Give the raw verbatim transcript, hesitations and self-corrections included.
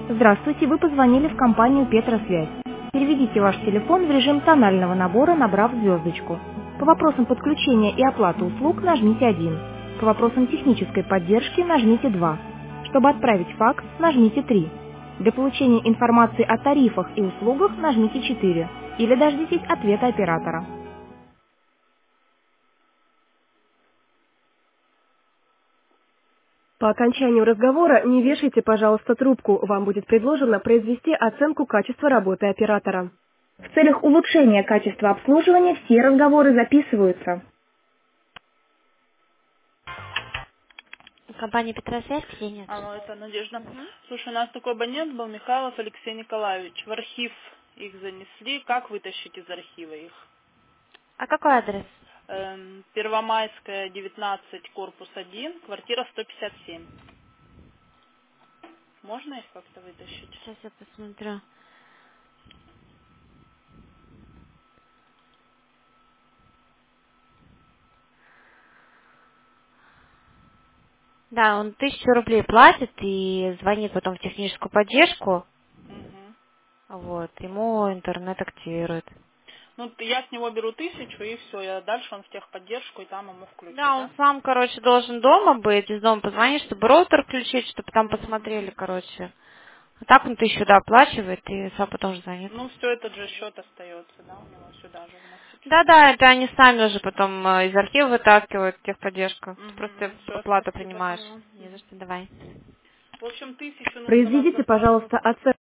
Здравствуйте, вы позвонили в компанию Петросвязь. Переведите ваш телефон в режим тонального набора, набрав звездочку. По вопросам подключения и оплаты услуг нажмите один. По вопросам технической поддержки нажмите два. Чтобы отправить факс, нажмите три. Для получения информации о тарифах и услугах нажмите четыре. Или дождитесь ответа оператора. По окончанию разговора не вешайте, пожалуйста, трубку. Вам будет предложено произвести оценку качества работы оператора. В целях улучшения качества обслуживания все разговоры записываются. Компания Петросвязь, Ксения. Алло, это Надежда. Мгм. Слушай, у нас такой абонент был, Михайлов Алексей Николаевич. В архив их занесли. Как вытащить из архива их? А какой адрес? Эм, Первомайская, девятнадцать, корпус один, квартира сто пятьдесят семь. Можно их как-то вытащить? Сейчас я посмотрю. Да, он тысячу рублей платит и звонит потом в техническую поддержку. Мгм. Вот, ему интернет активирует. Ну, т- я с него беру тысячу, и все. Я дальше он в техподдержку, и там ему включат, Да, он да? сам, короче, должен дома быть, из дома позвонить, чтобы роутер включить, чтобы там Мгм. посмотрели, короче. А так он тысячу, да, оплачивает и сам потом же звонит. Ну, все, этот же счет остается, да, у него сюда же вносить все. Да-да, это они сами уже потом э, из архива вытаскивают, техподдержка. Ты просто Угу. Все, оплату спасибо, принимаешь. поняла. Не за Мгм. что, давай. В общем, тысячу нужно вам Произведите, заплатить. пожалуйста, оценку.